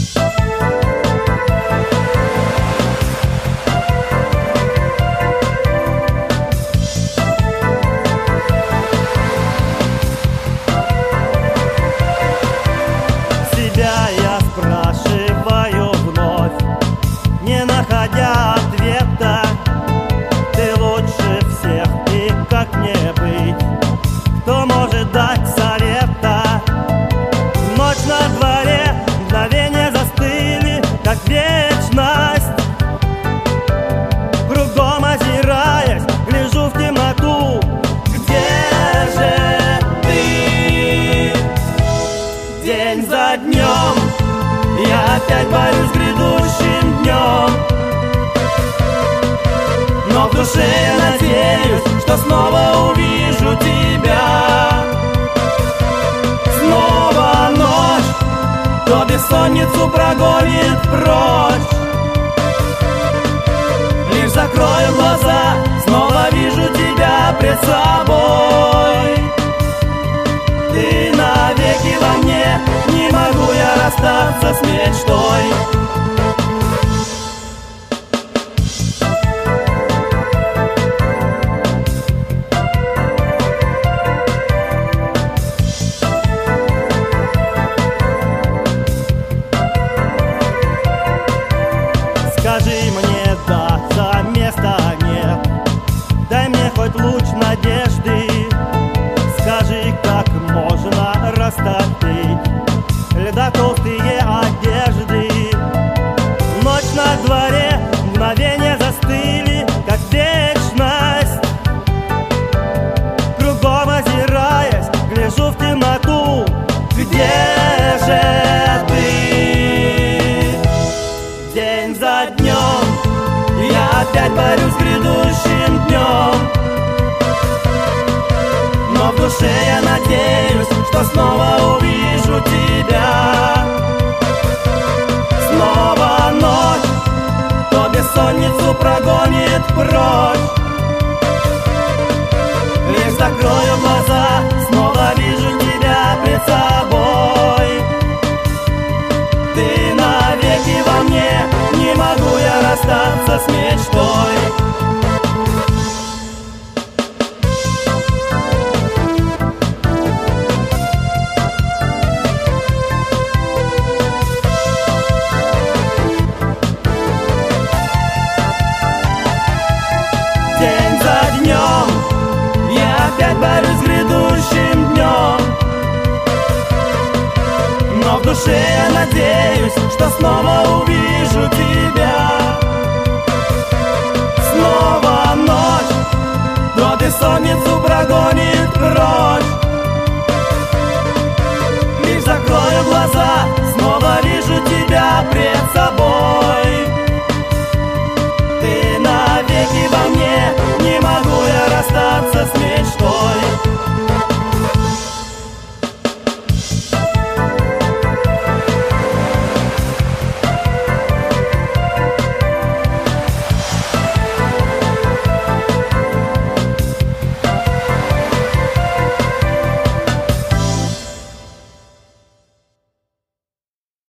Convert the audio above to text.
День за днем я опять борюсь с грядущим днем, но в душе я надеюсь, что снова увижу тебя. Снова ночь, то бессонницу прогонит прочь. Лишь закрою глаза, снова вижу тебя пред собой. Ты навеки во мне, не могу я расстаться с мечтой. Скажи мне да, за места нет, дай мне хоть луч надежды. Скажи, как можно растопить льда толстые одежды. Ночь на дворе, мгновения застыли, как вечность. Кругом озираясь, гляжу в темноту. Где же ты? День за днем я опять борюсь с грядущим днем, но в душе я надеюсь, что снова увижу тебя. Снова ночь, то бессонницу прогонит прочь. Лишь закрою глаза, снова вижу тебя пред собой. Ты навеки во мне, не могу я расстаться с мечтой. День за днем я опять борюсь с грядущим днем, но в душе я надеюсь, что снова увижу тебя. Снова ночь, то бессонницу прогонит